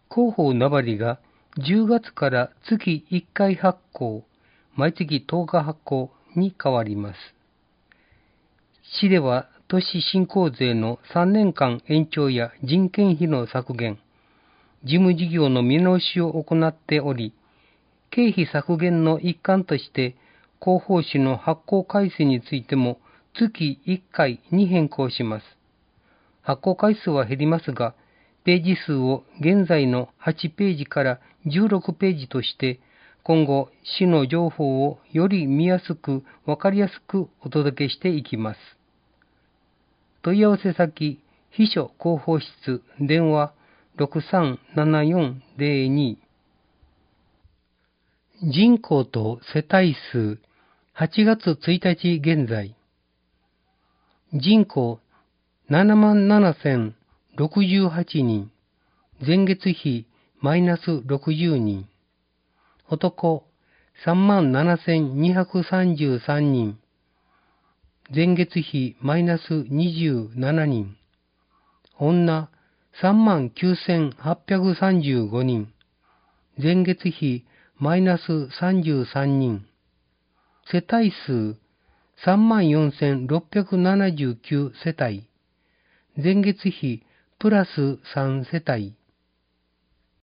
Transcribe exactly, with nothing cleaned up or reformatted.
広報名張がじゅうがつから月いっかい発行、毎月とおか発行に変わります。市では都市振興税のさんねんかん延長や人件費の削減、事務事業の見直しを行っており、経費削減の一環として広報誌の発行回数についても月いっかいに変更します。発行回数は減りますが、ページ数を現在のはちページからじゅうろくページとして、今後、市の情報をより見やすく、わかりやすくお届けしていきます。問い合わせ先、秘書広報室、電話ろくさんななよんぜろに。人口と世帯数、はちがつついたち現在。人口ななまんななせんろくじゅうはちにん。前月比マイナスろくじゅうにん。男さんまんななせんにひゃくさんじゅうさんにん。前月比マイナスにじゅうななにん。女さんまんきゅうせんはっぴゃくさんじゅうごにん。前月比マイナスさんじゅうさんにん。世帯数さんまんよんせんろっぴゃくななじゅうきゅう世帯。前月比プラスさん世帯。